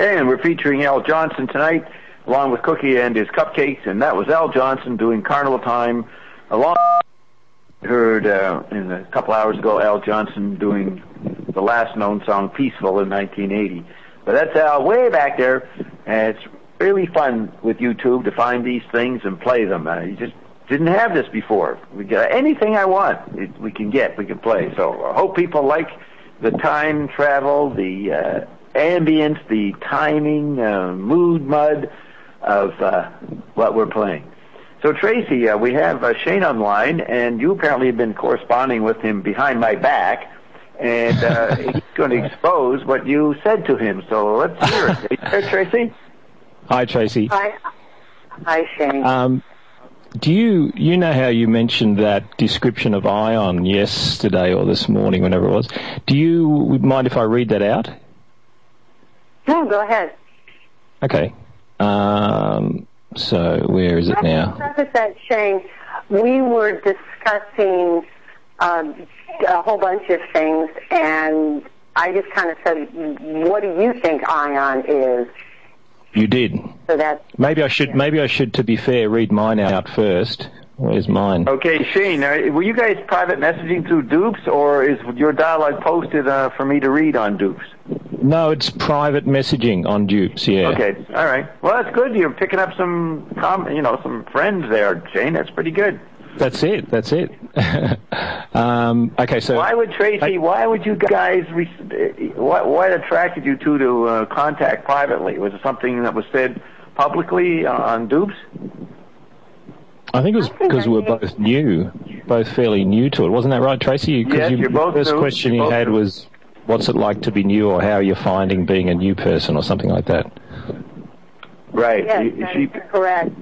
And we're featuring Al Johnson tonight, along with Cookie and his Cupcakes, and that was Al Johnson doing Carnival Time, along heard in a couple hours ago Al Johnson doing the last known song, Peaceful, in 1980. But that's Al way back there, and it's really fun with YouTube to find these things and play them. You just didn't have this before. We got anything I want, we can play. So I hope people like the time travel, the ambience, the timing, mood mud of what we're playing. So Tracy, we have Shane online, and you apparently have been corresponding with him behind my back, and he's going to expose what you said to him. So let's hear it. Are you there, Tracy? Hi, Tracy. Hi, Shane. Do you know how you mentioned that description of Ion yesterday or this morning, whenever it was? Do you mind if I read that out? No, go ahead. Okay. So where is it now? Preface that, Shane, we were discussing a whole bunch of things, and I just kind of said, what do you think Ion is? You did. So that's... Maybe I should, to be fair, read mine out first. Where's mine? Okay, Shane, were you guys private messaging through Dupes, or is your dialogue posted for me to read on Dupes? No, it's private messaging on Dupes, yeah. Okay, all right. Well, that's good. You're picking up some friends there, Shane. That's pretty good. That's it. Okay, so... Why would you guys... What attracted you to contact privately? Was it something that was said publicly on Dupes? I think it was because we were both fairly new to it. Wasn't that right, Tracy? Yes, you're both new. The first question you had was, what's it like to be new, or how are you finding being a new person, or something like that? Right. Yes, correct.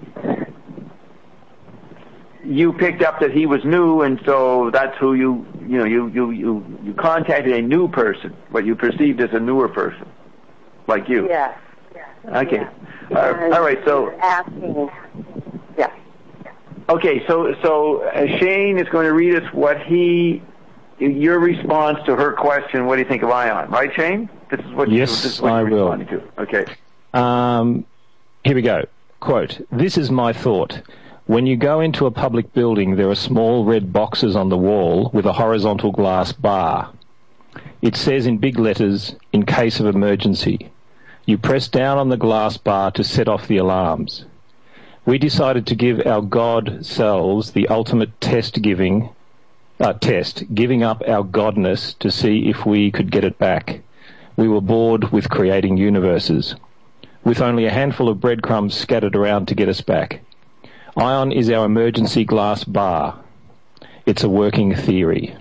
You picked up that he was new, and so that's who you contacted a new person, what you perceived as a newer person, like you. Yes. Okay. Yeah. All right. So asking. Yeah. Okay. So Shane is going to read us your response to her question. What do you think of Ion? Right, Shane? This is what I will. To. Okay. Here we go. Quote: "This is my thought. When you go into a public building, there are small red boxes on the wall with a horizontal glass bar. It says in big letters, 'In case of emergency.' You press down on the glass bar to set off the alarms. We decided to give our God selves the ultimate test, giving up our godness to see if we could get it back. We were bored with creating universes, with only a handful of breadcrumbs scattered around to get us back. Ion is our emergency glass bar. It's a working theory."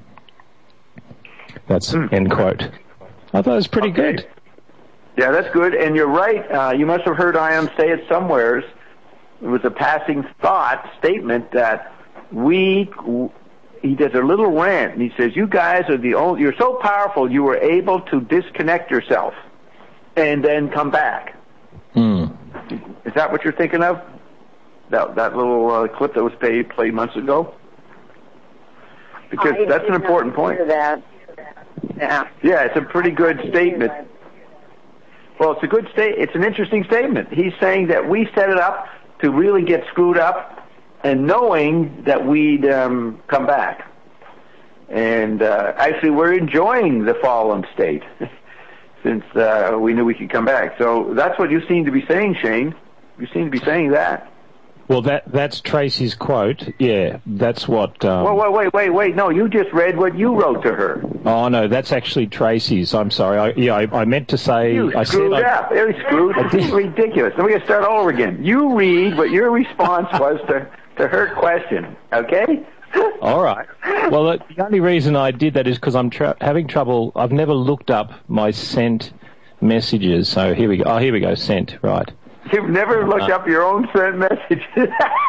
That's end quote. I thought it was pretty good. Yeah, that's good. And you're right. You must have heard Ion say it somewheres. It was a passing statement that he does a little rant, and he says, you guys are you're so powerful, you were able to disconnect yourself and then come back. Is that what you're thinking of? That little clip that was played months ago? Because that's an important point. That. Yeah. Yeah, it's a pretty good statement. Well, it's a good it's an interesting statement. He's saying that we set it up to really get screwed up, and knowing that we'd come back. And actually, we're enjoying the fallen state since we knew we could come back. So that's what you seem to be saying, Shane. You seem to be saying that. Well, that's Tracy's quote. Yeah, that's what... Wait. No, you just read what you wrote to her. Oh, no, that's actually Tracy's. I'm sorry. I meant to say... You screwed up. Very screwed. It's ridiculous. Then we got to start all over again. You read what your response was to her question, okay? All right. Well, the only reason I did that is because I'm having trouble... I've never looked up my sent messages. So here we go. Oh, here we go. Sent, right. You've never looked up your own sent messages.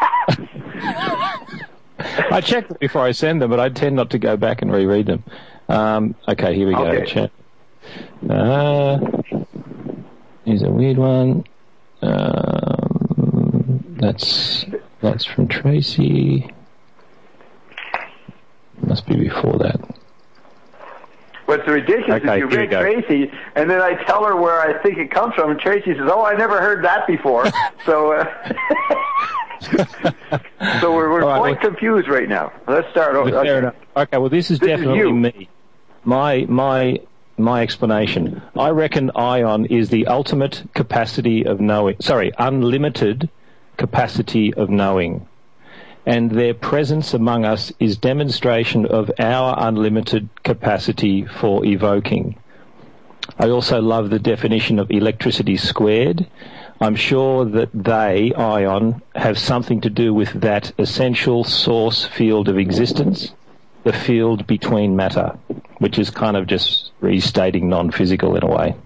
I check them before I send them, but I tend not to go back and reread them. Okay, here we go. Okay. Chat. Here's a weird one. That's from Tracy. Must be before that. What's it's ridiculous if you ring Tracy, and then I tell her where I think it comes from, and Tracy says, "Oh, I never heard that before." So, so we're quite confused right now. Let's start over. Fair enough. Okay, well, this is definitely me. My explanation. I reckon ion is the ultimate capacity of knowing. Sorry, unlimited capacity of knowing. And their presence among us is demonstration of our unlimited capacity for evoking. I also love the definition of electricity squared. I'm sure that they, ion, have something to do with that essential source field of existence, the field between matter, which is kind of just restating non-physical in a way.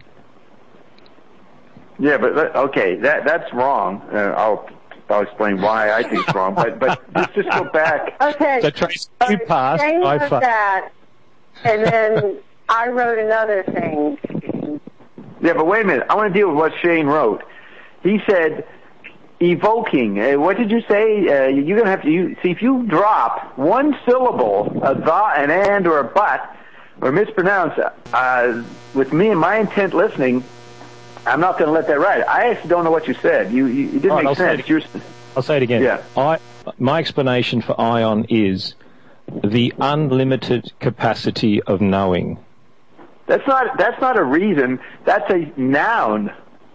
Yeah, but okay, that's wrong. I'll explain why I think it's wrong. But let's just go back. Okay. So Tracy, you passed. Shane wrote that, and then I wrote another thing. Yeah, but wait a minute. I want to deal with what Shane wrote. He said evoking. What did you say? You're going to have to see if you drop one syllable, a the, an and, or a but, or mispronounce. With me and my intent listening, I'm not going to let that ride. I actually don't know what you said. You didn't make sense. I'll say it again. Yeah. My explanation for ion is the unlimited capacity of knowing. That's not a reason. That's a noun.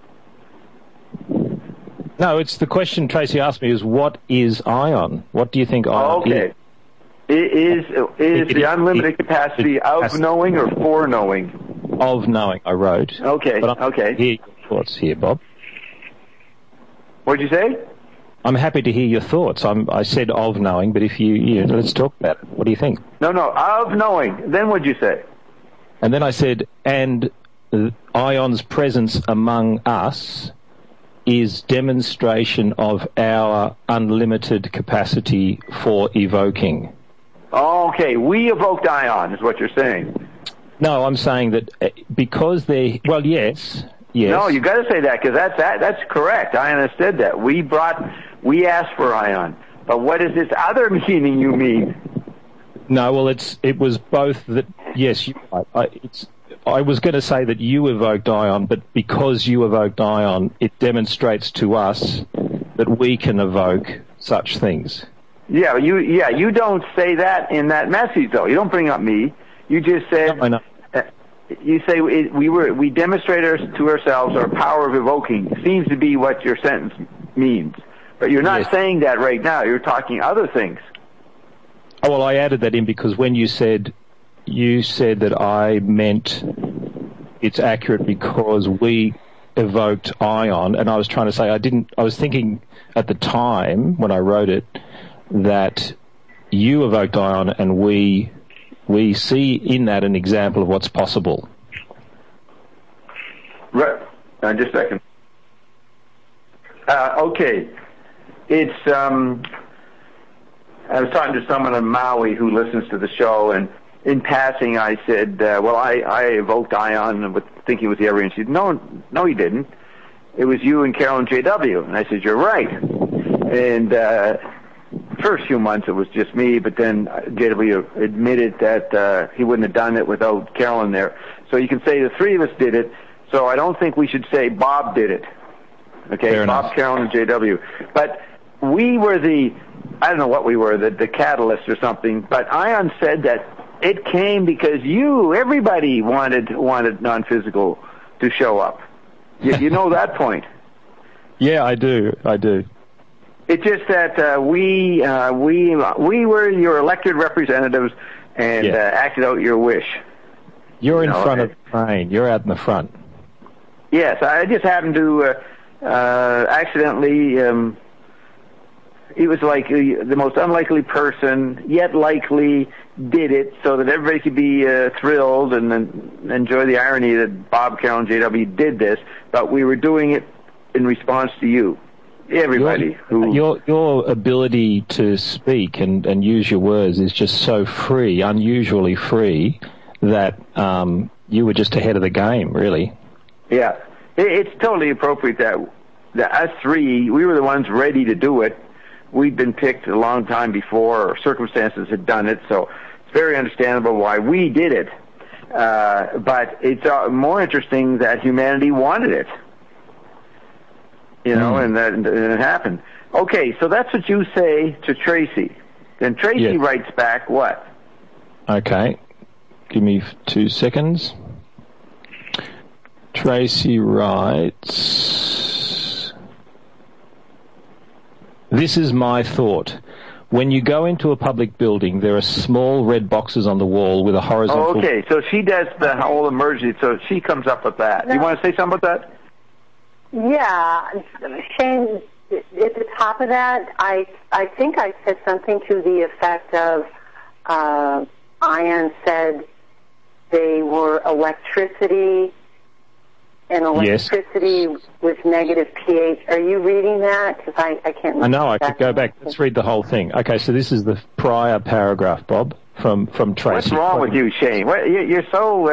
No, it's the question Tracy asked me is what is ion? What do you think ion is? Is the unlimited capacity of knowing or for knowing? Of knowing, I wrote. Okay, but okay. Hear your thoughts here, Bob. What'd you say? I'm happy to hear your thoughts. I said of knowing, but if you let's talk about it. What do you think? No, of knowing. Then what'd you say? And then I said, and ion's presence among us is demonstration of our unlimited capacity for evoking. Okay, we evoked ion, is what you're saying. No, I'm saying that because they... Well, yes. No, you got to say that, because that's correct. I understood that. We asked for ion. But what is this other meaning you mean? No, well, it was both that... Yes, I was going to say that you evoked ion, but because you evoked ion, it demonstrates to us that we can evoke such things. Yeah, you don't say that in that message, though. You don't bring up me. You just said, no. You say we demonstrate to ourselves our power of evoking. Seems to be what your sentence means. But you're not saying that right now. You're talking other things. Oh, well, I added that in because when you said that I meant it's accurate because we evoked ion, and I was trying to say I was thinking at the time when I wrote it that you evoked ion and we see in that an example of what's possible. Right. Just a second. Okay. It's, I was talking to someone in Maui who listens to the show, and in passing I said, I evoked ion thinking it was the other, and she said, no, you didn't. It was you and Carolyn J.W. And I said, you're right. And, first few months it was just me, but then J.W. admitted that he wouldn't have done it without Carolyn there. So you can say the three of us did it, so I don't think we should say Bob did it. Okay, fair Bob, enough. Carolyn, and J.W. But we were I don't know what we were, the catalyst or something, but Ion said that it came because everybody wanted non-physical to show up. You know that point. Yeah, I do. It's just that we were your elected representatives and acted out your wish. You're in front of the train. You're out in the front. Yes, I just happened to accidentally. It was like the most unlikely person, yet likely, did it so that everybody could be thrilled and enjoy the irony that Bob, Carolyn, J.W. did this, but we were doing it in response to you. Everybody. Your ability to speak and use your words is just so free, unusually free, that you were just ahead of the game, really. Yeah. It's totally appropriate that us three, we were the ones ready to do it. We'd been picked a long time before, or circumstances had done it, so it's very understandable why we did it. But it's more interesting that humanity wanted it. And that and it happened. Okay, so that's what you say to Tracy. Then Tracy writes back what? Okay. Give me 2 seconds. Tracy writes, "This is my thought. When you go into a public building, there are small red boxes on the wall with a horizontal..." Oh, okay, so she does the whole emergency, so she comes up with that. You want to say something about that? Yeah, Shane, at the top of that, I think I said something to the effect of, Ion said they were electricity, and electricity with negative pH. Are you reading that? Because I can't... I know, I could go back. Let's read the whole thing. Okay, so this is the prior paragraph, Bob, from Tracy. What's wrong with you, Shane? You're so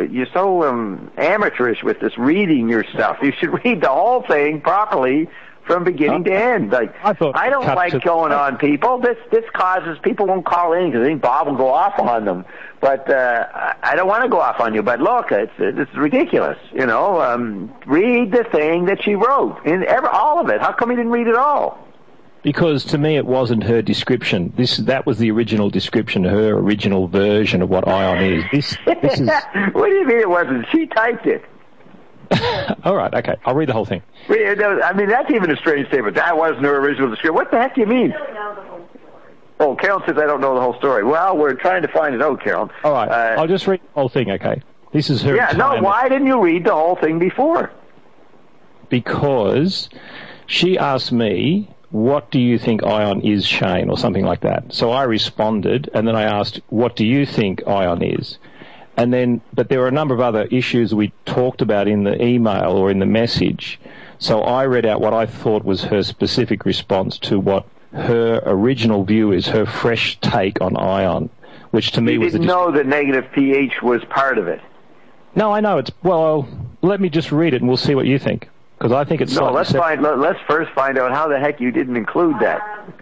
amateurish with this reading your stuff. You should read the whole thing properly from beginning to end. Like, I don't like going on people. This causes people won't call in because I think Bob will go off on them. But I don't want to go off on you. But look, it's ridiculous. Read the thing that she wrote, all of it. How come you didn't read it all? Because to me it wasn't her description. That was the original description, her original version of what Ion is. This is... What do you mean it wasn't? She typed it. All right, okay. I'll read the whole thing. I mean, that's even a strange statement. That wasn't her original description. What the heck do you mean? Oh, Carolyn says I don't know the whole story. Well, we're trying to find it out, Carolyn. All right, I'll just read the whole thing, okay? This is her... why didn't you read the whole thing before? Because she asked me, "What do you think Ion is, Shane?" or something like that. So I responded, and then I asked, "What do you think Ion is?" But there were a number of other issues we talked about in the email or in the message. So I read out what I thought was her specific response to what her original view is, her fresh take on Ion, which to me was... You didn't know that negative pH was part of it. No, I know. Well, let me just read it and we'll see what you think. Because I think it's... No, let's first find out how the heck you didn't include that.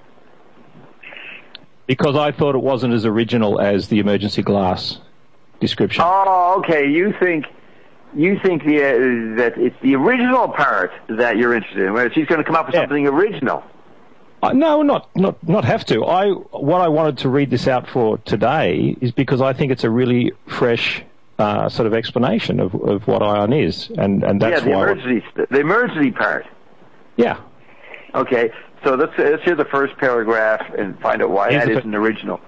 Because I thought it wasn't as original as the emergency glass description. Oh, okay. You think that it's the original part that you're interested in, where she's going to come up with something original. No, not have to. What I wanted to read this out for today is because I think it's a really fresh sort of explanation of what Ion is, and that's the emergency part. Yeah. Okay. So let's hear the first paragraph and find out why that isn't original.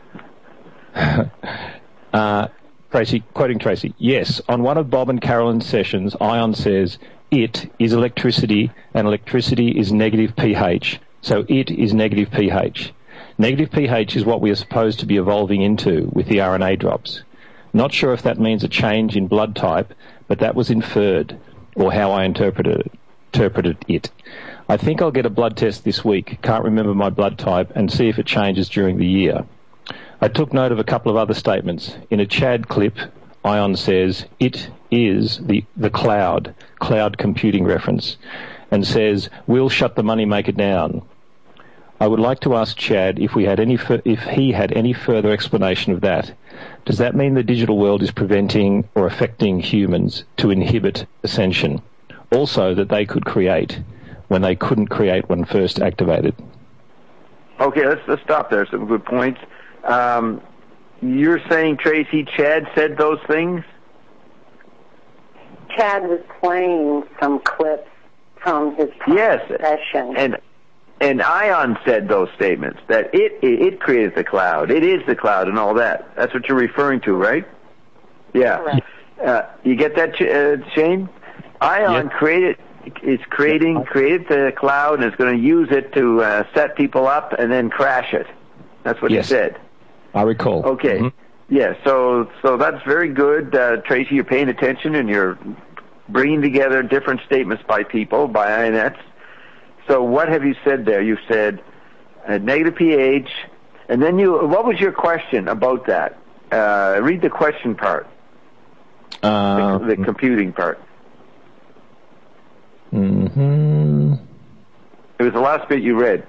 Tracy, quoting Tracy, "Yes, on one of Bob and Carolyn's sessions, Ion says, 'It is electricity, and electricity is negative pH. So it is negative pH. Negative pH is what we are supposed to be evolving into with the RNA drops. Not sure if that means a change in blood type, but that was inferred, or how I interpreted it. I think I'll get a blood test this week, can't remember my blood type, and see if it changes during the year. I took note of a couple of other statements. In a Chad clip, Ion says, 'It is the cloud computing reference,' and says, 'We'll shut the moneymaker down.' I would like to ask Chad if he had any further explanation of that. Does that mean the digital world is preventing or affecting humans to inhibit ascension? Also that they could create when they couldn't create when first activated?" Okay, let's stop there. Some good points. You're saying, Tracy, Chad said those things? Chad was playing some clips from his session. And Ion said those statements, that it created the cloud, it is the cloud and all that. That's what you're referring to, right? Yeah. You get that, Shane? Ion created the cloud and is going to use it to set people up and then crash it. That's what he said. I recall. Okay. Mm-hmm. Yeah, so that's very good. Tracy, you're paying attention and you're bringing together different statements by people, by INETs. So what have you said there? You said negative pH, and then what was your question about that? Read the question part, the computing part. Mm-hmm. It was the last bit you read.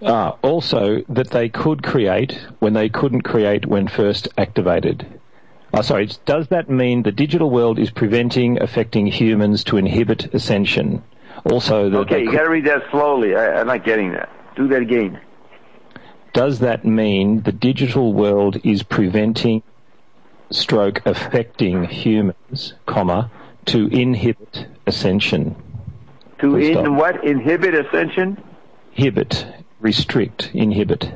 Also, that they could create when they couldn't create when first activated. Does that mean the digital world is preventing affecting humans to inhibit ascension? Also, okay, you got to read that slowly. I'm not getting that. Do that again. Does that mean the digital world is preventing affecting humans, to inhibit ascension? Inhibit ascension? Restrict, inhibit.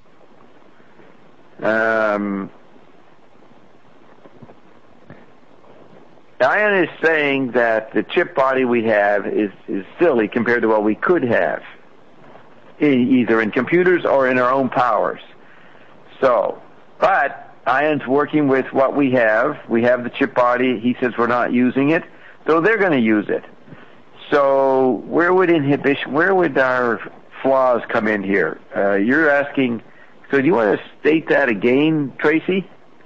Ion is saying that the chip body we have is silly compared to what we could have, either in computers or in our own powers. So, but Ion's working with what we have. We have the chip body. He says we're not using it, so they're going to use it. So where would our flaws come in here? You're asking, so do you want to state that again, Tracy?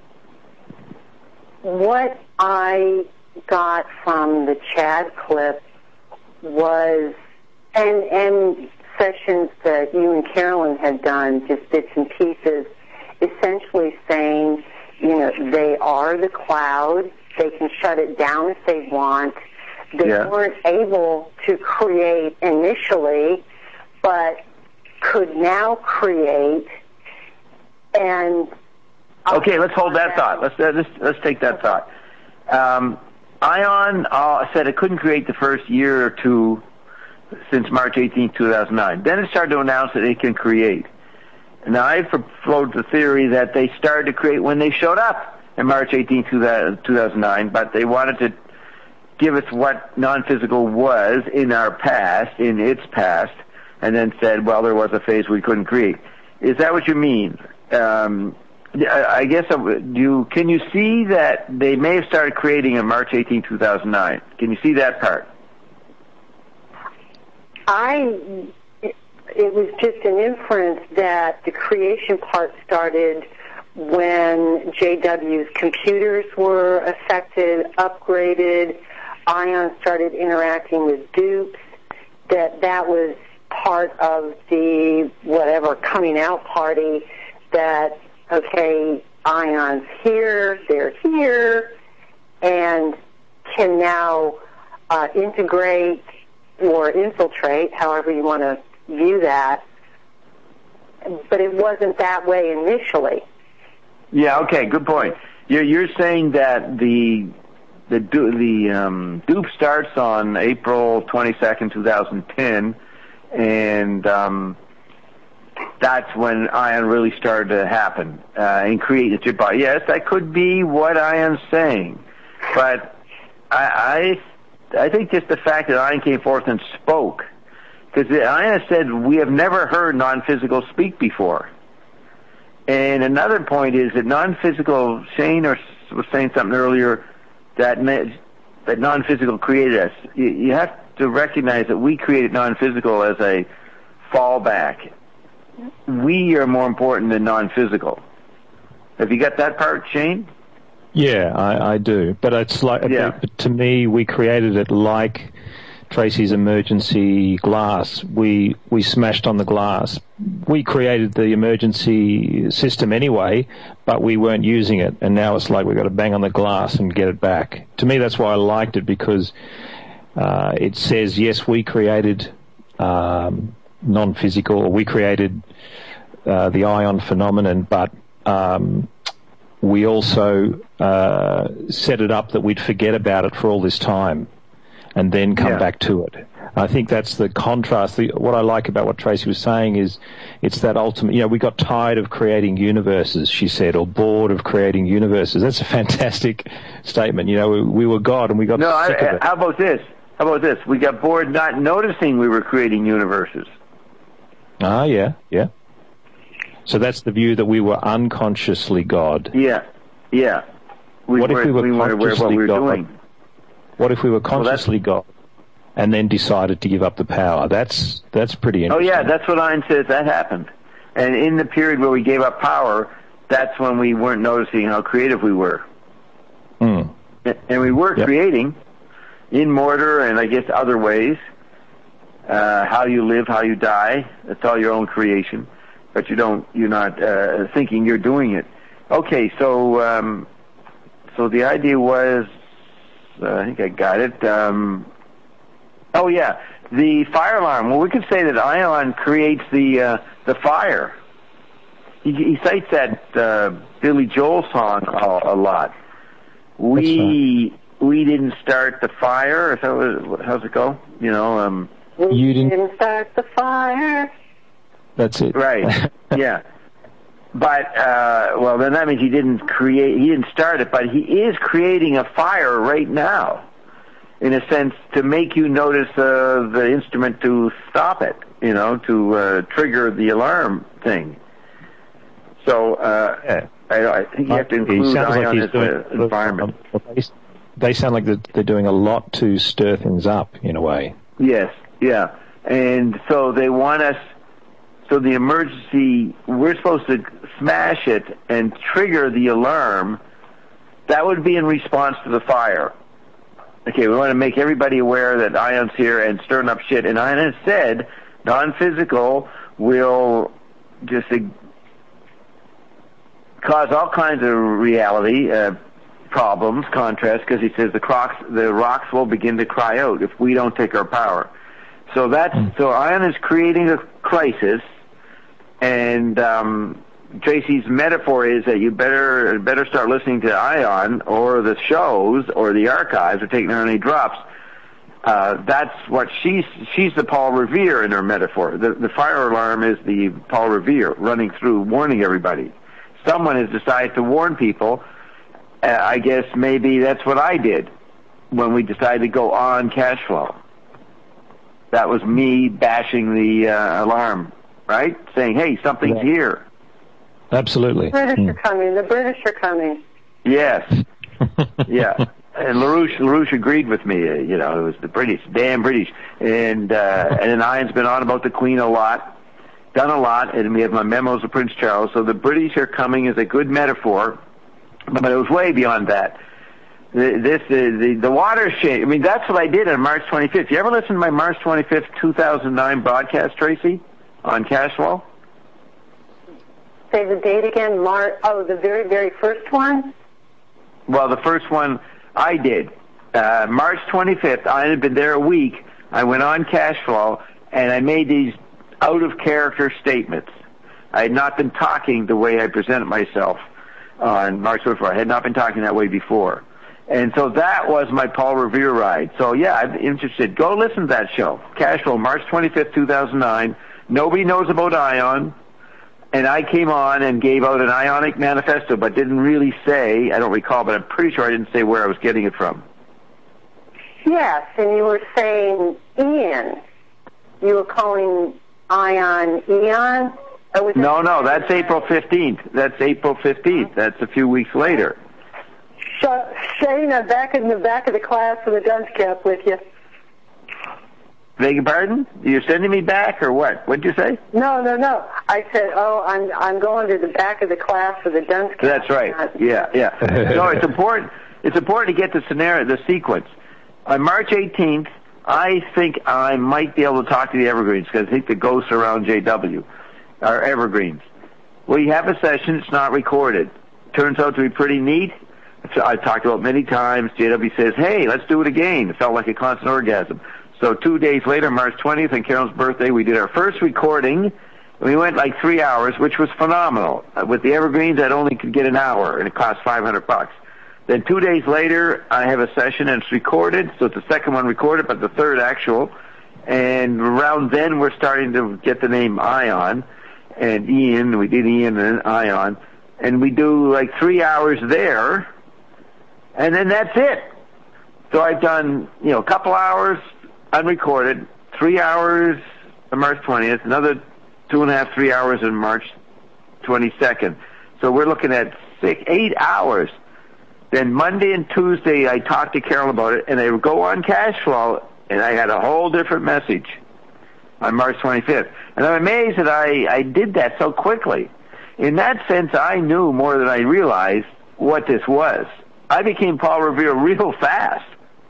What I got from the Chad clip was, and sessions that you and Carolyn had done, just bits and pieces, essentially saying, they are the cloud, they can shut it down if they want. They weren't able to create initially, but could now create. And okay, let's hold that thought. Let's take that thought. Ion said it couldn't create the first year or two since March 18, 2009. Then it started to announce that it can create. Now, I floated the theory that they started to create when they showed up in March 18, 2009, but they wanted to give us what non-physical was in its past, and then said, well, there was a phase we couldn't create. Is that what you mean? I guess, can you see that they may have started creating in March 18, 2009? Can you see that part? It was just an inference that the creation part started when JW's computers were affected, upgraded, Ion started interacting with dupes, that was part of the whatever coming out party that, okay, Ion's here, they're here, and can now integrate or infiltrate, however you want to view that. But it wasn't that way initially. Yeah, okay, good point. You're saying that the dupe starts on April 22nd, 2010, and that's when Ion really started to happen and create the chip body. Yes, that could be what Ion's saying, but I think just the fact that Ion came forth and spoke, because Ion said we have never heard non-physical speak before. And another point is that non-physical, Shane was saying something earlier, that non-physical created us. You have to recognize that we created non-physical as a fallback. We are more important than non-physical. Have you got that part, Shane? Yeah, I do. But it's like, to me, we created it like Tracy's emergency glass. We smashed on the glass. We created the emergency system anyway, but we weren't using it, and now it's like we've got to bang on the glass and get it back. To me, that's why I liked it, because it says, yes, we created non-physical, or we created the Ion phenomenon, but we also set it up that we'd forget about it for all this time and then come back to it. I think that's the contrast. What I like about what Tracy was saying is it's that ultimate, we got tired of creating universes, she said, or bored of creating universes. That's a fantastic statement. We were God and we got sick of it. How about this? We got bored not noticing we were creating universes. Ah, yeah. So that's the view that we were unconsciously God. Yeah. What if we were consciously God? What if we were consciously God and then decided to give up the power? That's pretty interesting. Oh, yeah, that's what Ion says that happened. And in the period where we gave up power, that's when we weren't noticing how creative we were. And we were creating in mortar and I guess other ways. How you live, how you die, that's all your own creation. But you're not thinking you're doing it. Okay, so So the idea was, I think I got it. Oh yeah, the fire alarm. Well, we could say that ion creates the fire. He cites that Billy Joel song a lot. We didn't start the fire. How's it go? You know. You didn't start the fire. That's it. Right. Yeah. But well, then that means he didn't start it, but he is creating a fire right now, in a sense, to make you notice the instrument to stop it. You know, to trigger the alarm thing. So I think you have to include ion as an environment. They sound like they're doing a lot to stir things up in a way. Yes, yeah. And so they want us, so the emergency, we're supposed to smash it and trigger the alarm. That would be in response to the fire. Okay, we want to make everybody aware that Ion's here and stirring up shit. And Ion has said non-physical will just cause all kinds of reality problems, contrast, because he says the rocks will begin to cry out if we don't take our power. So so Ion is creating a crisis, and Tracy's metaphor is that you better start listening to Ion or the shows or the archives or taking any drops. That's what she's the Paul Revere in her metaphor. The fire alarm is the Paul Revere running through, warning everybody. Someone has decided to warn people. I guess maybe that's what I did when we decided to go on cash flow. That was me bashing the alarm, right? Saying, hey, something's here. Absolutely. The British are coming. The British are coming. Yes. Yeah. And LaRouche agreed with me. You know, it was the British, damn British. And then Ion's been on about the Queen a lot, done a lot, and we have my memos of Prince Charles. So the British are coming is a good metaphor, but it was way beyond that. The watershed, I mean, that's what I did on March 25th. You ever listen to my March 25th, 2009 broadcast, Tracy, on Cashflow? Say the date again. The very, very first one? Well, the first one I did. March 25th, I had been there a week. I went on Cashflow, and I made these out-of-character statements. I had not been talking the way I presented myself on March 24th. I had not been talking that way before. And so that was my Paul Revere ride. So, yeah, I'm interested. Go listen to that show. Cashflow, March 25th, 2009. Nobody knows about Ion. And I came on and gave out an Ionic manifesto, but didn't really say, I don't recall, but I'm pretty sure I didn't say where I was getting it from. Yes, and you were saying Ian. You were calling Ion Eon? No, that's April 15th. That's April 15th. That's a few weeks later. Shana, back in the back of the class with a dunce cap with you. Beg your pardon? You're sending me back or what? What'd you say? No. I said, I'm going to the back of the class with a dunce cap. That's right. Yeah. No, it's important. It's important to get the scenario, the sequence. On March 18th, I think I might be able to talk to the Evergreens because I think the ghosts around JW are Evergreens. We have a session. It's not recorded. Turns out to be pretty neat. I've talked about it many times. JW says, hey, let's do it again. It felt like a constant orgasm. So 2 days later, March 20th, on Carol's birthday, we did our first recording. We went like 3 hours, which was phenomenal. With the Evergreens, I only could get an hour, and it cost $500. Then 2 days later, I have a session, and it's recorded. So it's the second one recorded, but the third actual. And around then, we're starting to get the name Ion and Ian. We did Ian and Ion. And we do like 3 hours there, and then that's it. So I've done, a couple hours unrecorded, 3 hours on March 20th, another 2.5, 3 hours on March 22nd. So we're looking at 8 hours. Then Monday and Tuesday, I talked to Carol about it, and I would go on Cashflow, and I had a whole different message on March 25th. And I'm amazed that I did that so quickly. In that sense, I knew more than I realized what this was. I became Paul Revere real fast.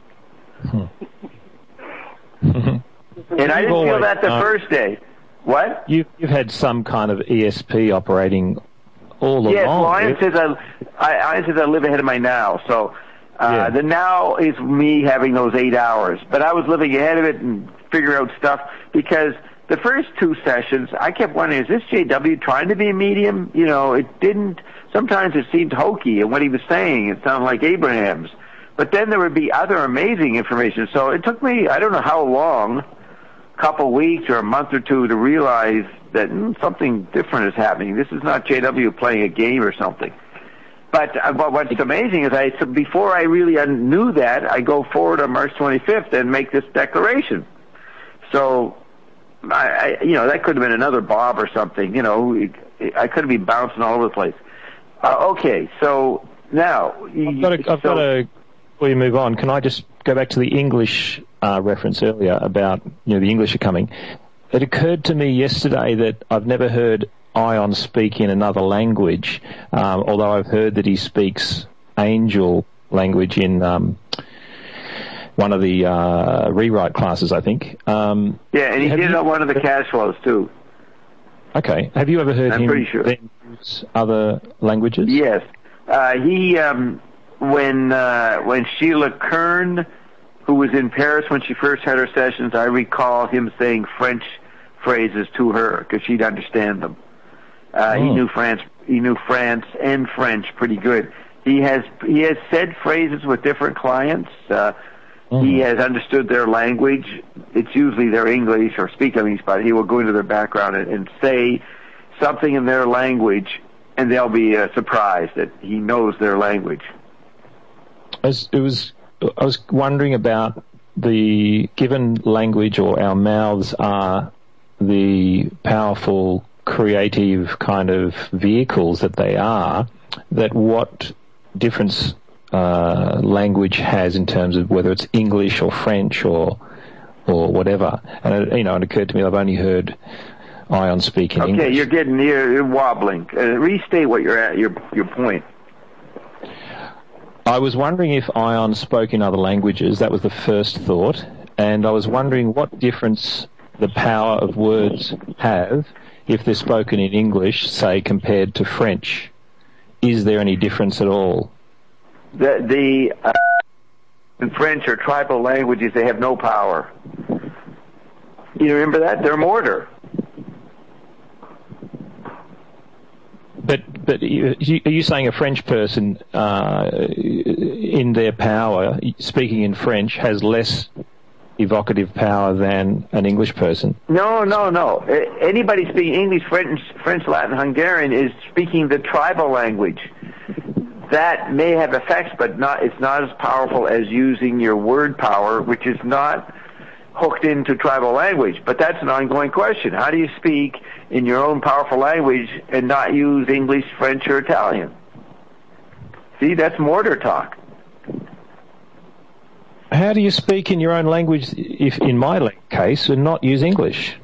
And I didn't feel that the first day. What? You've had some kind of ESP operating all yes, along. Well, Ian says I live ahead of my now. So the now is me having those 8 hours. But I was living ahead of it and figuring out stuff because the first two sessions, I kept wondering, is this JW trying to be a medium? You know, it didn't. Sometimes it seemed hokey, and what he was saying, it sounded like Abraham's. But then there would be other amazing information. So it took me, I don't know how long, a couple weeks or a month or two to realize that something different is happening. This is not JW playing a game or something. But what's amazing is before I really knew that, I go forward on March 25th and make this declaration. So, that could have been another Bob or something. I could have been bouncing all over the place. Okay, so now I've got to. Before you move on, can I just go back to the English reference earlier about the English are coming? It occurred to me yesterday that I've never heard Ion speak in another language, although I've heard that he speaks angel language in one of the rewrite classes, I think. And he did it on one of the cash flows too. Okay. Have you ever heard him pretty sure. then use other languages? Yes. He when Sheila Kern, who was in Paris when she first had her sessions, I recall him saying French phrases to her because she'd understand them. He knew France and French pretty good. He has said phrases with different clients. He has understood their language. It's usually their English or speak English, but he will go into their background and say something in their language, and they'll be surprised that he knows their language. I was wondering about the given language, or our mouths are the powerful, creative kind of vehicles that they are, that what difference language has in terms of whether it's English or French or whatever. And it occurred to me I've only heard Ion speak in English. Okay, you're wobbling. Restate what you're at, your point. I was wondering if Ion spoke in other languages. That was the first thought. And I was wondering what difference the power of words have if they're spoken in English, say, compared to French. Is there any difference at all? In French or tribal languages, they have no power. You remember that? They're mortar. But are you saying a French person in their power, speaking in French, has less evocative power than an English person? No. Anybody speaking English, French, Latin, Hungarian is speaking the tribal language. That may have effects, but it's not as powerful as using your word power, which is not hooked into tribal language. But that's an ongoing question. How do you speak in your own powerful language and not use English, French, or Italian? See, that's mortar talk. How do you speak in your own language, if in my case, and not use English?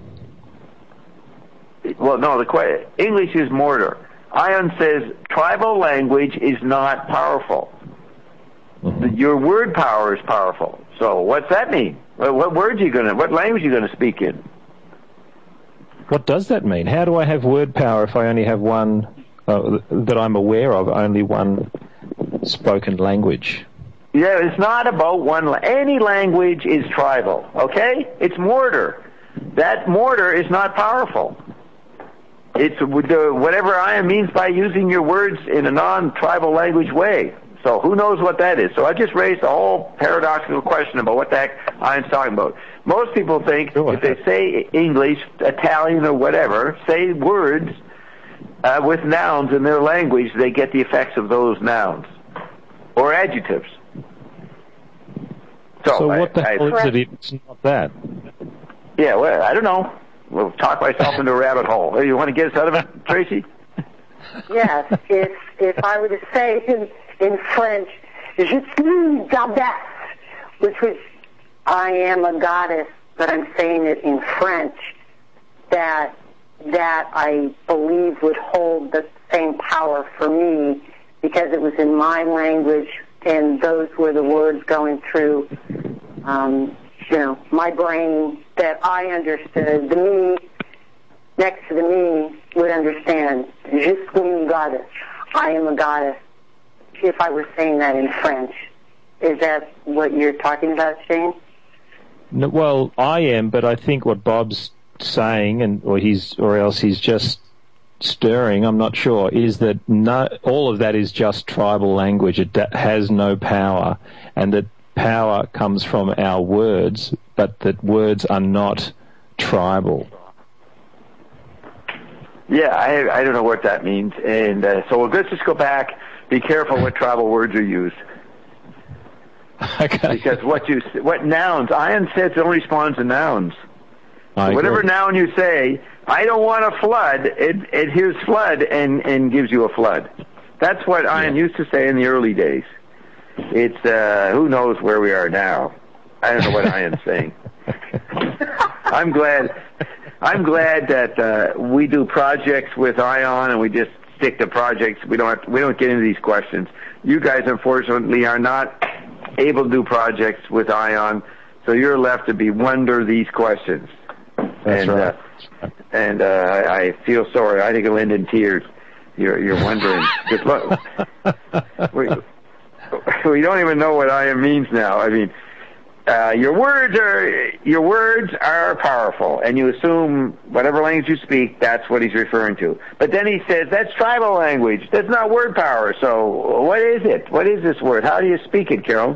Well, no, English is mortar. Ion says tribal language is not powerful. Mm-hmm. Your word power is powerful. So what's that mean? What language are you gonna speak in? What does that mean? How do I have word power if I only have one that I'm aware of, only one spoken language? Yeah, it's not about any language is tribal, okay? It's mortar. That mortar is not powerful. It's whatever Ion means by using your words in a non-tribal language way. So who knows what that is? So I just raised a whole paradoxical question about what the heck Ion's talking about. Most people think if they say English, Italian, or whatever, say words with nouns in their language, they get the effects of those nouns or adjectives. So what the hell is it if it's not that? Yeah, well, I don't know. We'll talk myself into a rabbit hole. You want to get us out of it, Tracy? Yes. If I were to say in French, "Je suis goddess," which was "I am a goddess," but I'm saying it in French, that I believe would hold the same power for me because it was in my language and those were the words going through my brain that I understood. The me next to me would understand. Je suis une goddess. I am a goddess. If I were saying that in French. Is that what you're talking about, Shane? No, well, I am, but I think what Bob's saying, or else he's just stirring, I'm not sure, is that all of that is just tribal language. It has no power, and that power comes from our words, but that words are not tribal. Yeah, I don't know what that means, and so let's just go back. Be careful what tribal words are used. Okay. Because what nouns, Ian says don't respond to nouns. Whatever noun you say, I don't want a flood, it hears flood and gives you a flood. That's what Ian used to say in the early days. It's, who knows where we are now. I don't know what Ian's saying. I'm glad that we do projects with Ion and we just stick to projects. We don't get into these questions. You guys, unfortunately, are not able to do projects with Ion, so you're left to wonder these questions. That's right. I feel sorry. I think it'll end in tears. You're wondering. Just look, we don't even know what Ion means now. I mean, your words are powerful, and you assume whatever language you speak, that's what he's referring to. But then he says that's tribal language. That's not word power. So what is it? What is this word? How do you speak it, Carol?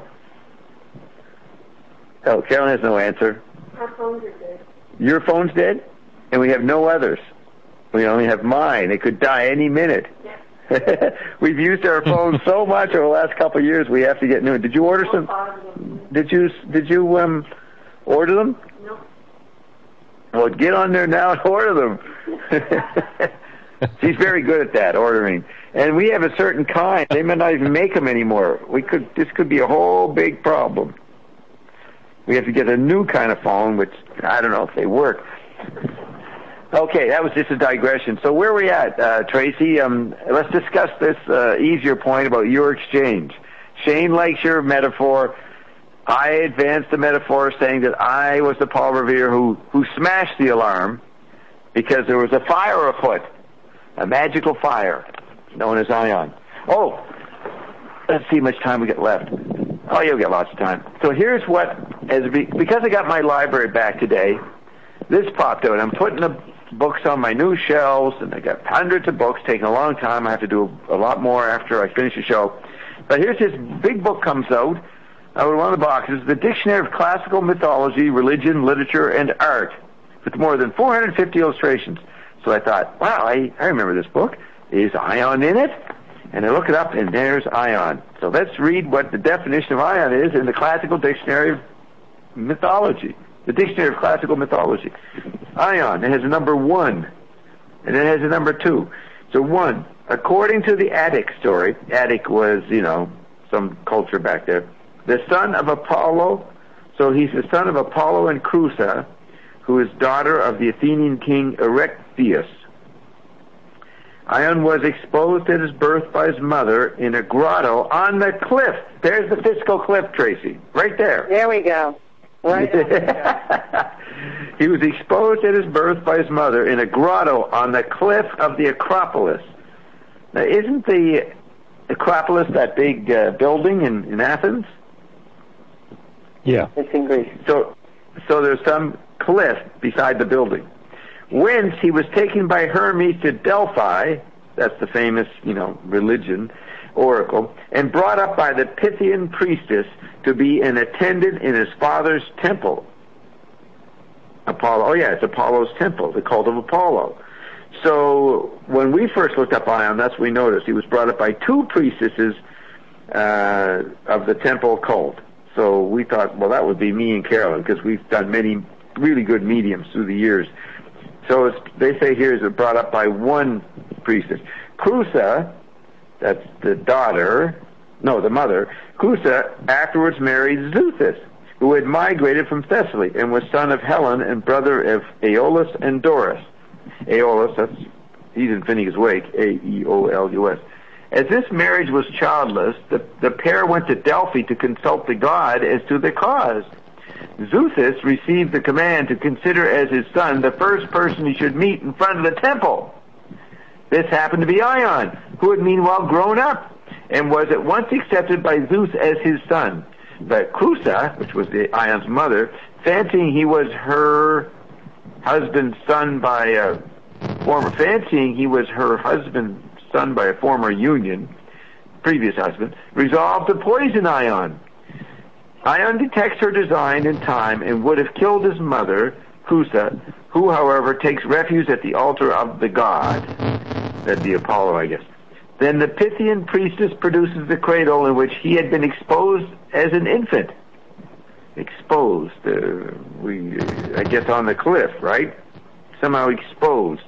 Oh, Carol has no answer. Our phones are dead. Your phone's dead, and we have no others. We only have mine. It could die any minute. Yeah. We've used our phones so much over the last couple of years. We have to get new. Did you order some? Did you order them? No. Well, get on there now and order them. She's very good at that, ordering. And we have a certain kind. They may not even make them anymore. This could be a whole big problem. We have to get a new kind of phone, which I don't know if they work. Okay, that was just a digression. So where are we at, Tracy? Let's discuss this easier point about your exchange. Shane likes your metaphor. I advanced the metaphor saying that I was the Paul Revere who smashed the alarm because there was a fire afoot, a magical fire known as Ion. Oh, let's see how much time we got left. Oh, you'll get lots of time. So here's because I got my library back today, this popped out. I'm putting the books on my new shelves, and I got hundreds of books, taking a long time. I have to do a lot more after I finish the show. But here's this big book comes out of one of the boxes, the Dictionary of Classical Mythology, Religion, Literature, and Art, with more than 450 illustrations. So I thought, wow, I remember this book. Is Ion in it? And I look it up, and there's Ion. So let's read what the definition of Ion is in the Classical Dictionary of Mythology. The Dictionary of Classical Mythology. Ion, it has a number 1, and it has a number 2. So 1, according to the Attic story, Attic was, some culture back there, the son of Apollo, so he's the son of Apollo and Creusa, who is daughter of the Athenian king Erechtheus. Ion was exposed at his birth by his mother in a grotto on the cliff. There's the physical cliff, Tracy, right there. There we go. Right. He was exposed at his birth by his mother in a grotto on the cliff of the Acropolis. Now, isn't the Acropolis that big building in Athens? Yeah. It's in Greece. So there's some cliff beside the building. Whence he was taken by Hermes to Delphi, that's the famous, religion, oracle, and brought up by the Pythian priestess to be an attendant in his father's temple. It's Apollo's temple, the cult of Apollo. So when we first looked up Ion, that's what we noticed. He was brought up by 2 priestesses of the temple cult. So we thought, well, that would be me and Carolyn, because we've done many really good mediums through the years. So they say here is brought up by 1 priestess. Creusa, that's the mother. Creusa afterwards married Xuthus, who had migrated from Thessaly and was son of Helen and brother of Aeolus and Doris. Aeolus, he's in Finnegan's Wake, Aeolus. As this marriage was childless, the pair went to Delphi to consult the god as to the cause. Zeuthis received the command to consider as his son the first person he should meet in front of the temple. This happened to be Ion, who had meanwhile grown up, and was at once accepted by Zeus as his son. But Creusa, which was Ion's mother, fancying he was her husband's son by a former union, previous husband, resolved to poison Ion. Ion detects her design in time and would have killed his mother, Creusa, who, however, takes refuge at the altar of the god. That'd be Apollo, I guess. Then the Pythian priestess produces the cradle in which he had been exposed as an infant. Exposed, I guess on the cliff, right? Somehow exposed.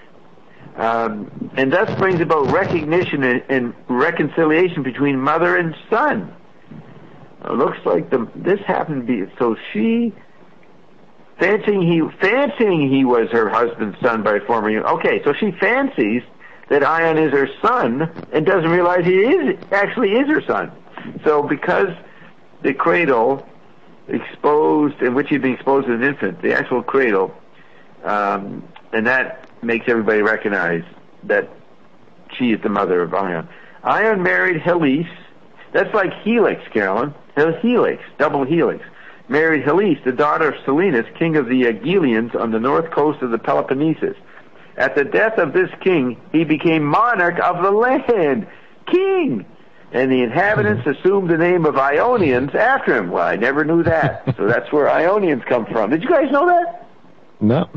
And thus brings about recognition and reconciliation between mother and son. It looks like this happened to be, so she, fancying he was her husband's son by former union. Okay, so she fancies that Ion is her son and doesn't realize he actually is her son. So because the cradle exposed, in which he'd been exposed as an infant, the actual cradle, and that makes everybody recognize that she is the mother of Ion. Ion married Helise. That's like helix, Carolyn. Helix, double helix. Married Helise, the daughter of Silenus, king of the Aegelians on the north coast of the Peloponnesus. At the death of this king, he became monarch of the land. King! And the inhabitants assumed the name of Ionians after him. Well, I never knew that. So that's where Ionians come from. Did you guys know that? No.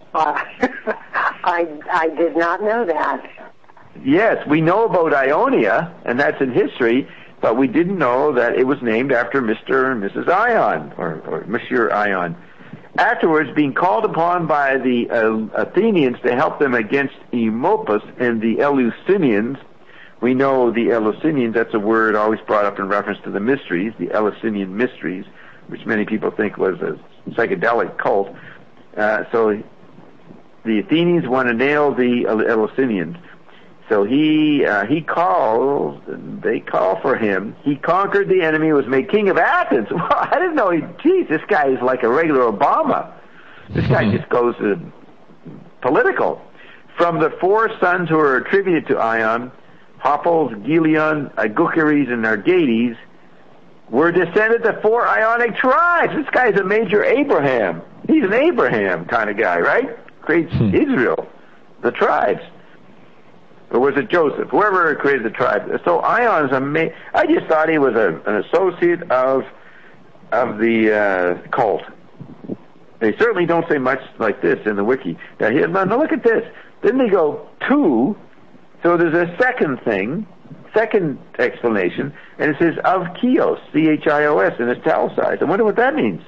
I did not know that. Yes, we know about Ionia, and that's in history, but we didn't know that it was named after Mr. and Mrs. Ion, or Monsieur Ion. Afterwards, being called upon by the Athenians to help them against Eumolpus and the Eleusinians, we know the Eleusinians, that's a word always brought up in reference to the mysteries, the Eleusinian mysteries, which many people think was a psychedelic cult. So the Athenians want to nail the Eleusinians. So they call for him. He conquered the enemy, was made king of Athens. Well, I didn't know this guy is like a regular Obama. This guy just goes political. From the four sons who are attributed to Ion, Hopples, Gelion, Aguchares, and Argades, were descended the four Ionic tribes. This guy's a major Abraham. He's an Abraham kind of guy, right? Creates Israel, the tribes. Or was it Joseph? Whoever created the tribe. So Ion is I just thought he was an associate of the cult. They certainly don't say much like this in the wiki. Now look at this. Then they go to, so there's a second explanation, and it says of Chios, C-H-I-O-S, and it's italicized. I wonder what that means.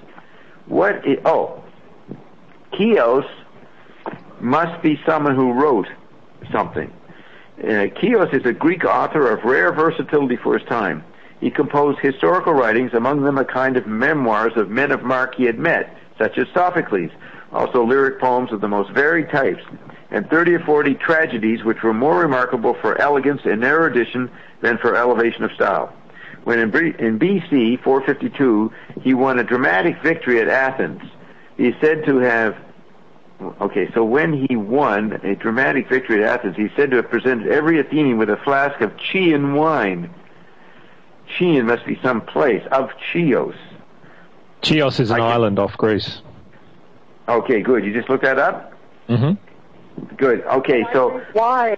Chios must be someone who wrote something. Chios is a Greek author of rare versatility for his time. He composed historical writings, among them a kind of memoirs of men of mark he had met, such as Sophocles, also lyric poems of the most varied types, and 30 or 40 tragedies which were more remarkable for elegance and erudition than for elevation of style. When in BC 452, he won a dramatic victory at Athens. He is said to have so when he won a dramatic victory at Athens, he's said to have presented every Athenian with a flask of Chian wine. Chian must be some place, of Chios. Chios is an island off Greece. Okay, good. You just looked that up? Mm-hmm. Good. Okay, so... Why?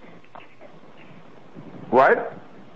What?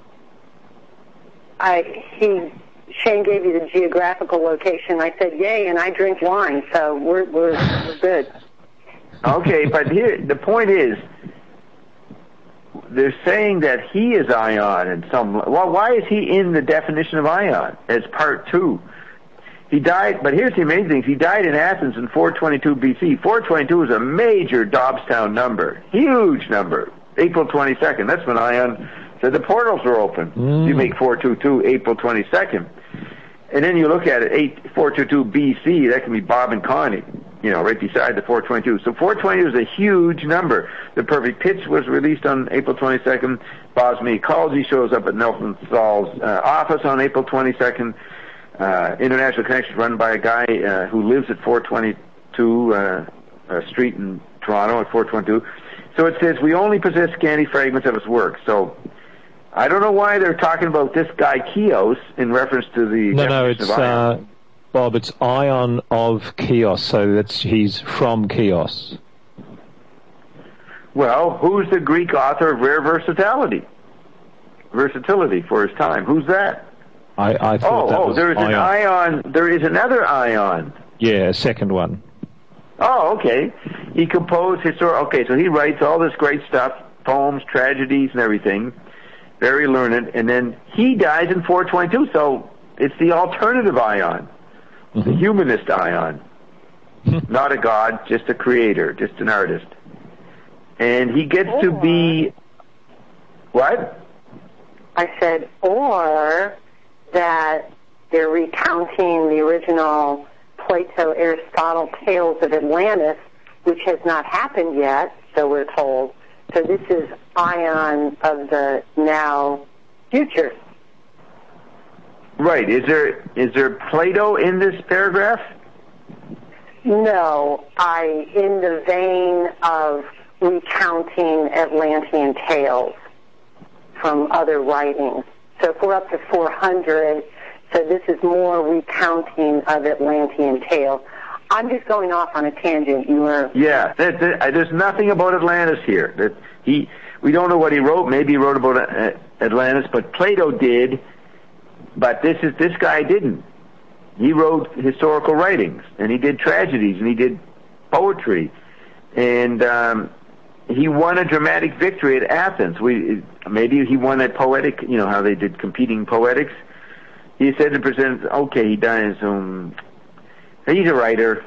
Shane gave you the geographical location. I said, yay, and I drink wine, so we're good. Okay, but here, the point is, they're saying that he is Ion in some... Well, why is he in the definition of Ion as part 2? He died, but here's the amazing thing. He died in Athens in 422 BC. 422 is a major Dobbstown number. Huge number. April 22nd. That's when Ion said the portals were open. You make 422 April 22nd. And then you look at it, 422 BC, that can be Bob and Connie, right beside the 422. So 422 is a huge number. The Perfect Pitch was released on April 22nd. Bosnia Ecology shows up at Nelson Saul's office on April 22nd. International Connections, run by a guy who lives at 422 Street in Toronto at 422. So it says, we only possess scanty fragments of his work. So I don't know why they're talking about this guy Chios in reference to the... No, it's, Bob, it's Ion of Chios, so he's from Chios. Well, who's the Greek author of Rare Versatility for his time? Who's that? I thought that was there's an Ion. There is another Ion. Yeah, second one. Oh, okay. He composed okay, so he writes all this great stuff, poems, tragedies, and everything. Very learned. And then he dies in 422, so it's the alternative Ion. The humanist Ion. Not a god, just a creator, just an artist. And he gets to be... What? I said, or that they're recounting the original Plato-Aristotle tales of Atlantis, which has not happened yet, so we're told. So this is Ion of the now future. Right. Is there Plato in this paragraph? No. In the vein of recounting Atlantean tales from other writings. So if we're up to 400, so this is more recounting of Atlantean tales. I'm just going off on a tangent. Yeah, there's nothing about Atlantis here. We don't know what he wrote. Maybe he wrote about Atlantis, but Plato did. But this guy didn't. He wrote historical writings, and he did tragedies, and he did poetry, and he won a dramatic victory at Athens. Maybe he won that poetic, how they did competing poetics. He said to present, okay, he dies. He's a writer.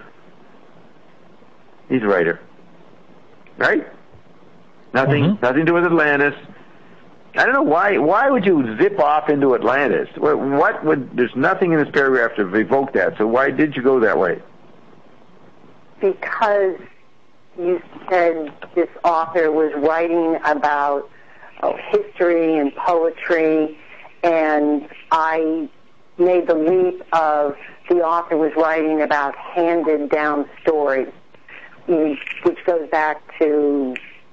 Right? Nothing to do with Atlantis. I don't know why would you zip off into Atlantis? There's nothing in this paragraph to evoke that, so why did you go that way? Because you said this author was writing about history and poetry, and I made the leap of the author was writing about handed down stories, which goes back to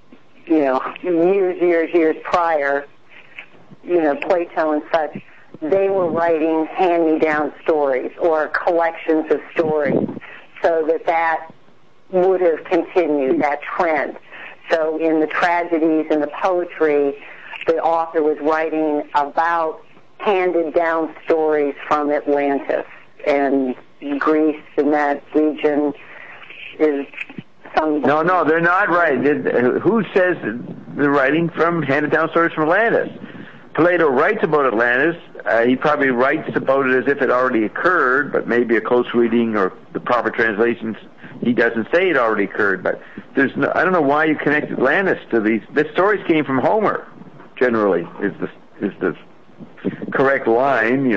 years prior, Plato and such. They were writing hand-me-down stories or collections of stories, so that would have continued, that trend. So in the tragedies and the poetry, the author was writing about handed-down stories from Atlantis, and Greece and that region is some... No, they're not right. Who says they're writing from handed-down stories from Atlantis? Plato writes about Atlantis. He probably writes about it as if it already occurred, but maybe a close reading or the proper translations, he doesn't say it already occurred. But I don't know why you connect Atlantis to these. The stories came from Homer, generally, is the correct line.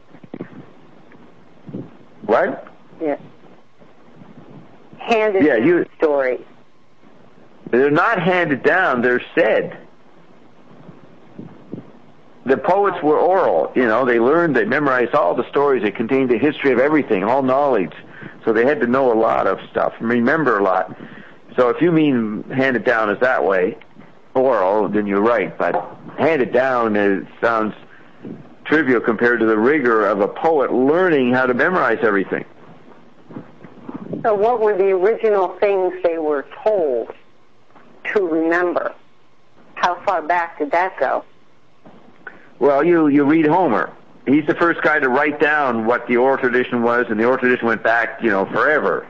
What? Yeah. Handed down stories. They're not handed down, they're said. The poets were oral, they learned, they memorized all the stories. They contained the history of everything, all knowledge. So they had to know a lot of stuff and remember a lot. So if you mean handed down as that way, oral, then you're right. But handed down sounds trivial compared to the rigor of a poet learning how to memorize everything. So what were the original things they were told to remember? How far back did that go? Well, you read Homer. He's the first guy to write down what the oral tradition was, and the oral tradition went back, forever.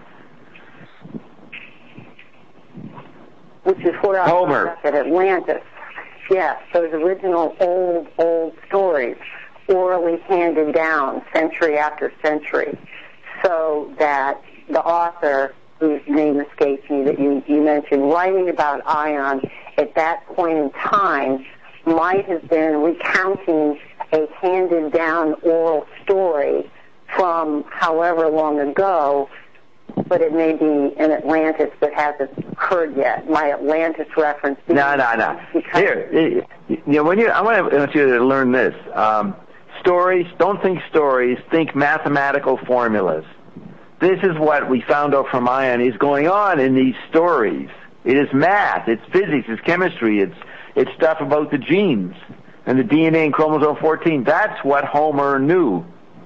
Which is where Homer. I was at Atlantis. Yes, those original old stories, orally handed down century after century, so that the author, whose name escapes me that you mentioned, writing about Ion at that point in time might have been recounting a handed-down oral story from however long ago, but it may be in Atlantis that hasn't occurred yet. My Atlantis reference... No. Here, I want you to learn this. stories, don't think stories, think mathematical formulas. This is what we found out from Ion is going on in these stories. It is math, it's physics, it's chemistry, it's stuff about the genes and the DNA in chromosome 14. That's what Homer knew.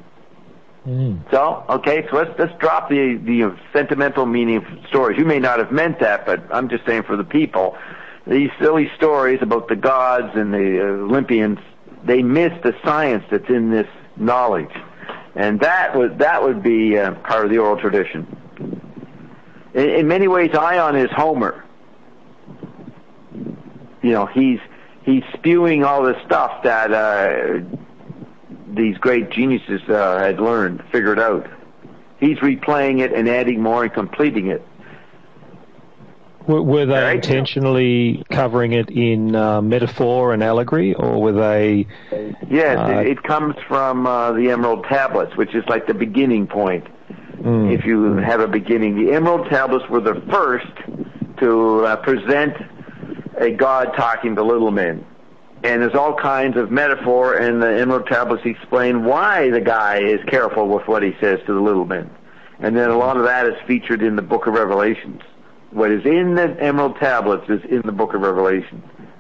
So, okay, so let's drop the sentimental meaning of stories. You may not have meant that, but I'm just saying for the people, these silly stories about the gods and the Olympians, they miss the science that's in this knowledge. And that would be part of the oral tradition. In many ways, Ion is Homer. You know, he's spewing all this stuff that these great geniuses had learned, figured out. He's replaying it and adding more and completing it. Were they intentionally covering it in metaphor and allegory, or were they... Yes, it comes from the Emerald Tablets, which is like the beginning point. If you have a beginning. The Emerald Tablets were the first to present a god talking to little men. And there's all kinds of metaphor, and the Emerald Tablets explain why the guy is careful with what he says to the little men. And then a lot of that is featured in the Book of Revelations. What is in the Emerald Tablets is in the Book of Revelation.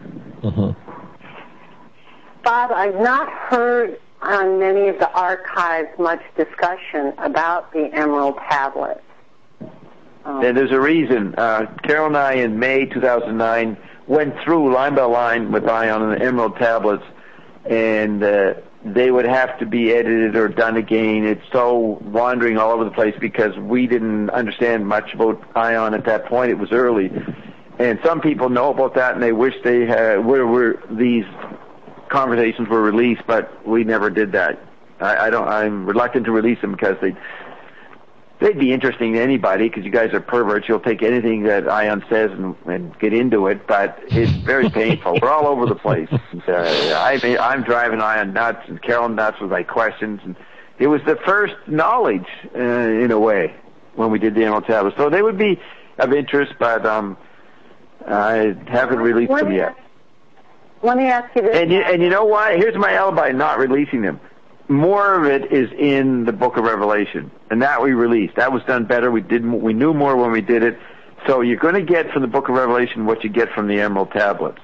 Bob, I've not heard on many of the archives much discussion about the Emerald Tablets. And there's a reason. Carol and I, in May 2009, went through line by line with Ion and the Emerald Tablets, and they would have to be edited or done again. It's so wandering all over the place because we didn't understand much about Ion at that point. It was early. And some people know about that, and they wish they had, these conversations were released, but we never did that. I'm reluctant to release them because they'd be interesting to anybody, because you guys are perverts. You'll take anything that Ion says and get into it, but it's very painful. We're all over the place. I'm driving Ion nuts and Carol nuts with my questions. And it was the first knowledge, in a way, when we did the Emerald Tablets. So they would be of interest, but I haven't released them yet. Let me ask you this. And you know why? Here's my alibi not releasing them. More of it is in the Book of Revelation, and that we released. That was done better. We knew more when we did it. So you're going to get from the Book of Revelation what you get from the Emerald Tablets.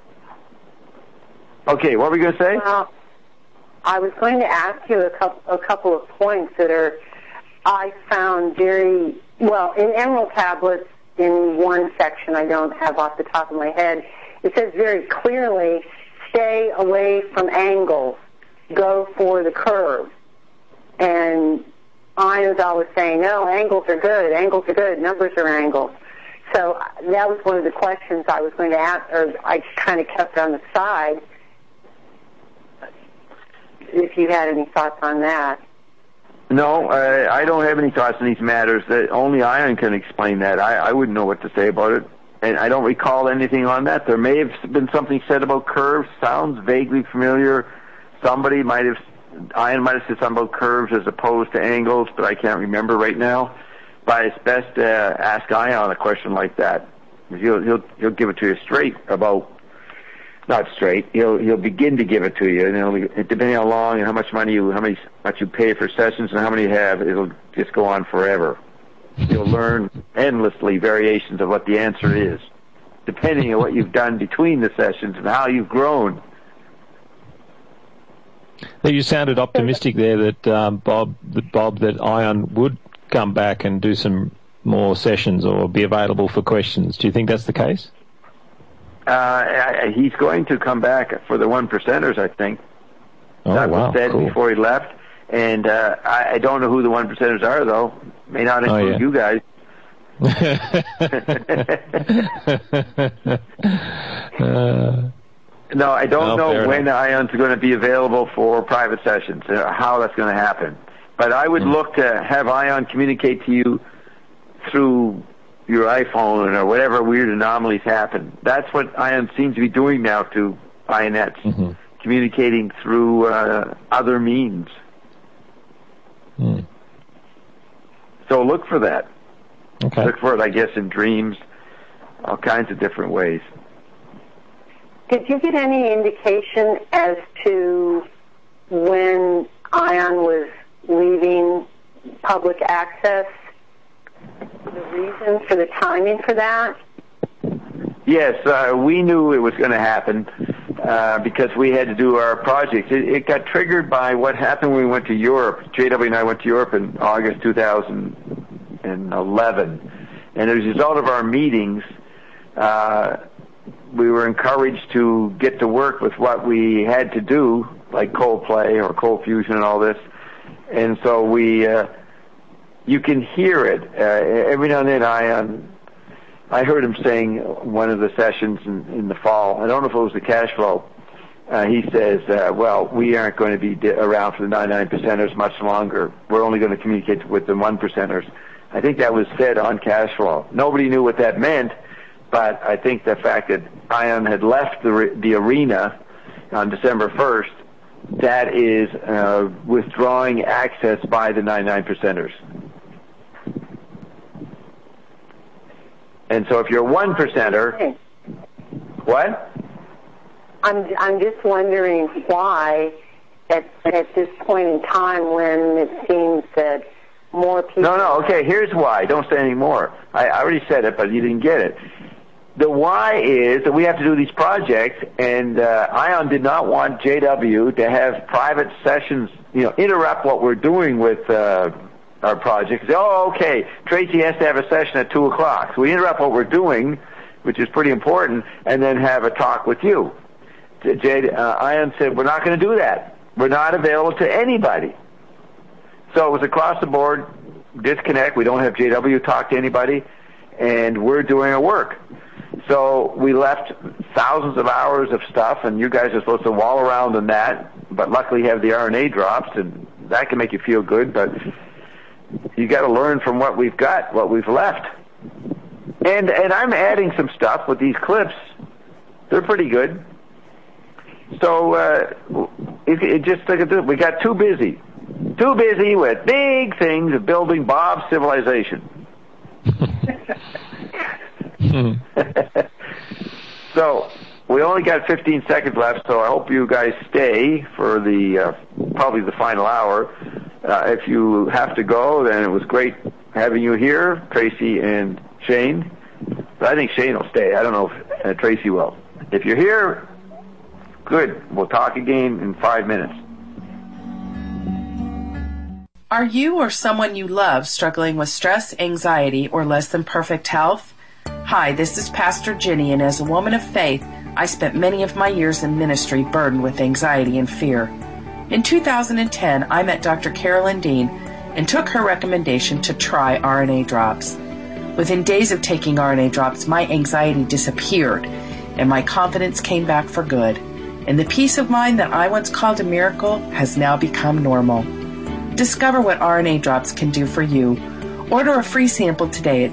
Okay, what were we going to say? Well, I was going to ask you a couple of points that I found very well in Emerald Tablets. In one section, I don't have off the top of my head, it says very clearly, stay away from angles. Go for the curve. And Ion's always saying, no, angles are good, numbers are angles. So that was one of the questions I was going to ask, or I kind of kept on the side, if you had any thoughts on that. No, I don't have any thoughts on these matters. That only Ion can explain that. I wouldn't know what to say about it. And I don't recall anything on that. There may have been something said about curves. Sounds vaguely familiar. Ion might have said something about curves as opposed to angles, but I can't remember right now. But it's best to ask Ion a question like that. He'll give it to you straight about, not straight. He'll begin to give it to you, and depending how long and how much money much you pay for sessions and how many you have, it'll just go on forever. You'll learn endlessly variations of what the answer is, depending on what you've done between the sessions and how you've grown. You sounded optimistic there that Bob, that Ion would come back and do some more sessions or be available for questions. Do you think that's the case? He's going to come back for the 1%ers, I think. That was said before he left. And I don't know who the 1%ers are, though. May not include you guys. No, I don't know when Ion's going to be available for private sessions, how that's going to happen. But I would look to have Ion communicate to you through your iPhone or whatever weird anomalies happen. That's what Ion seems to be doing now to Ionettes, communicating through other means. So look for that. Okay. Look for it, I guess, in dreams, all kinds of different ways. Did you get any indication as to when Ion was leaving public access, the reason for the timing for that? Yes, we knew it was going to happen because we had to do our project. It got triggered by what happened when we went to Europe. JW and I went to Europe in August 2011. And as a result of our meetings, we were encouraged to get to work with what we had to do, like cold play or cold fusion and all this. And so you can hear it. Every now and then I heard him saying one of the sessions in the fall, I don't know if it was the cash flow, he says, well, we aren't going to be around for the 99%ers much longer. We're only going to communicate with the 1%ers. I think that was said on cash flow. Nobody knew what that meant, but I think the fact that Ion had left the arena on December 1st, that is withdrawing access by the 99%ers. And so if you're a 1%er, what? I'm just wondering why at this point in time when it seems that more people... No, okay, here's why. Don't say any more. I already said it, but you didn't get it. The why is that we have to do these projects, and Ion did not want JW to have private sessions, interrupt what we're doing with our project. Say, oh, okay, Tracy has to have a session at 2 o'clock. So we interrupt what we're doing, which is pretty important, and then have a talk with you. Ion said, we're not going to do that. We're not available to anybody. So it was across the board, disconnect. We don't have JW talk to anybody, and we're doing our work. So we left thousands of hours of stuff, and you guys are supposed to wall around on that, but luckily you have the RNA drops, and that can make you feel good, but you got to learn from what we've got, what we've left. And I'm adding some stuff with these clips. They're pretty good. So it just we got too busy with big things of building Bob's civilization. So we only got 15 seconds left, so I hope you guys stay for the probably the final hour. If you have to go, then it was great having you here, Tracy and Shane. But I think Shane will stay. I don't know if Tracy will. If you're here, good. We'll talk again in 5 minutes. Are you or someone you love struggling with stress, anxiety, or less than perfect health? Hi, this is Pastor Jenny, and as a woman of faith, I spent many of my years in ministry burdened with anxiety and fear. In 2010, I met Dr. Carolyn Dean and took her recommendation to try RNA drops. Within days of taking RNA drops, my anxiety disappeared and my confidence came back for good. And the peace of mind that I once called a miracle has now become normal. Discover what RNA drops can do for you. Order a free sample today at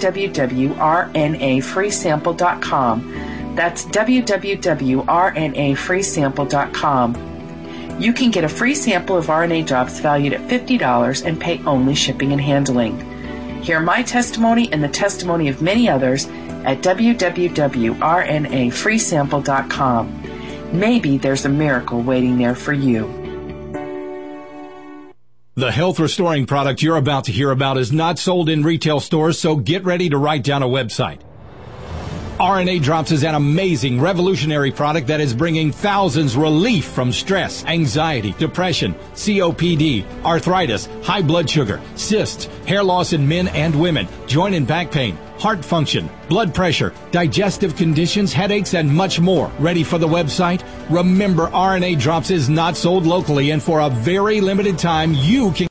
www.rnafreesample.com. That's www.rnafreesample.com. You can get a free sample of RNA drops valued at $50 and pay only shipping and handling. Hear my testimony and the testimony of many others at www.rnafreesample.com. Maybe there's a miracle waiting there for you. The health-restoring product you're about to hear about is not sold in retail stores, so get ready to write down a website. RNA Drops is an amazing, revolutionary product that is bringing thousands relief from stress, anxiety, depression, COPD, arthritis, high blood sugar, cysts, hair loss in men and women, joint and back pain, heart function, blood pressure, digestive conditions, headaches, and much more. Ready for the website? Remember, RNA Drops is not sold locally, and for a very limited time, you can